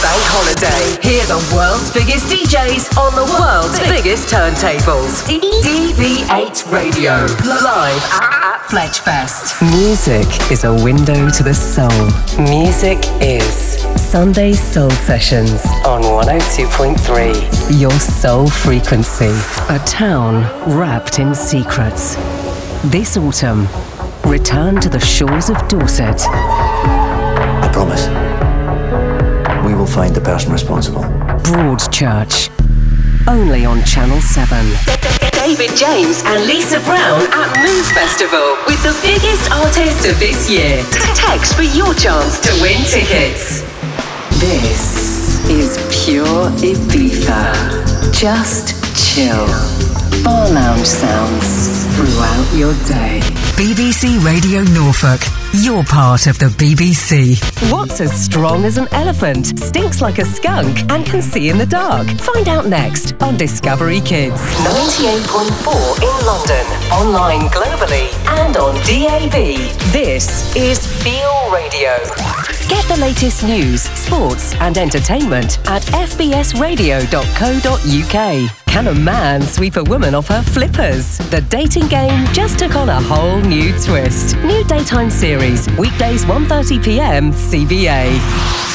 bank holiday. Hear the world's biggest DJs on the world's biggest turntables. DV8 Radio. Live at Fletchfest. Music is a window to the soul. Music is Sunday Soul Sessions on 102.3. Your soul frequency. A town wrapped in secrets. This autumn, return to the shores of Dorset. I promise. We will find the person responsible. Broadchurch. Only on Channel 7. David James and Lisa Brown at Move Festival with the biggest artists of this year. Text for your chance to win tickets. This is pure Ibiza. Just chill. Bar lounge sounds throughout your day. BBC Radio Norfolk. You're part of the BBC. What's as strong as an elephant, stinks like a skunk, and can see in the dark? Find out next on Discovery Kids. 98.4 in London, online globally, and on DAB. This is Feel Radio. Get the latest news, sports, and entertainment at fbsradio.co.uk. Can a man sweep a woman off her flippers? The dating game just took on a whole new twist. New daytime series, weekdays 1:30 p.m. CBA.